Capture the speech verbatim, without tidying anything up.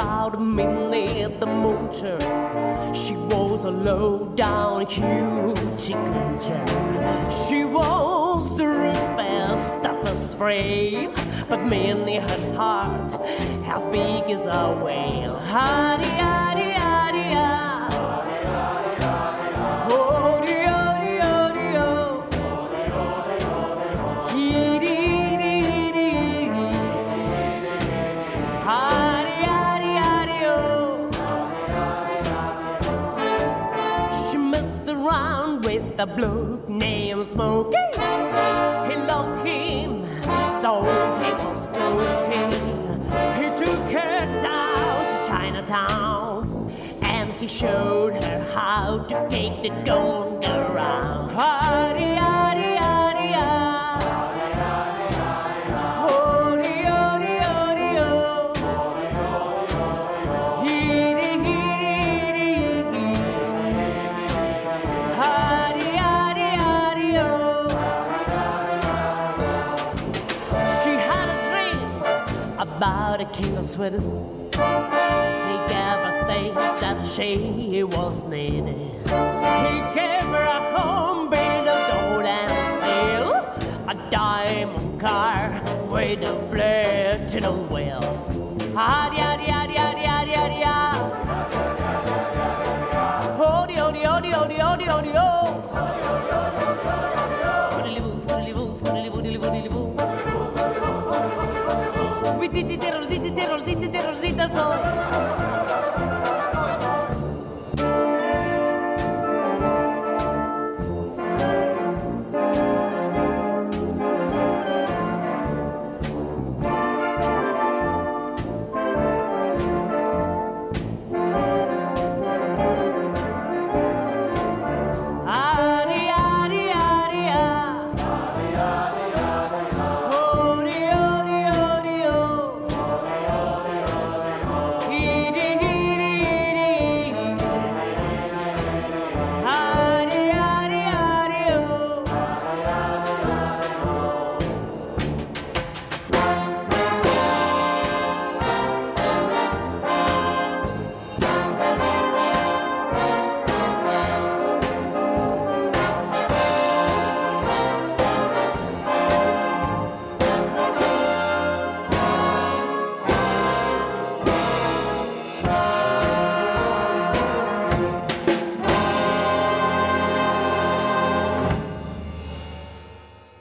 about Minnie the Moocher. She was a low-down hoochie-coocher. She was the rudest, toughest frail, but Minnie had heart as big as a whale. Howdy, howdy, howdy, howdy. The bloke named Smokey, he loved him, though he was cooking. He took her down to Chinatown, and he showed her how to take the gong around. Howdy, howdy, howdy, howdy. About a king of Sweden, he gave her things that she was needing. He gave her a home built of gold and steel, a diamond car with a platinum wheel. Howdy, howdy, howdy, howdy, howdy, howdy, howdy. Howdy, howdy, howdy, howdy, howdy, howdy, howdy. Scoodily-boo, scoodily-boo, scoodily-boo, scoodily-boo. We did it, did it, did it, did it, did it, did it, did it.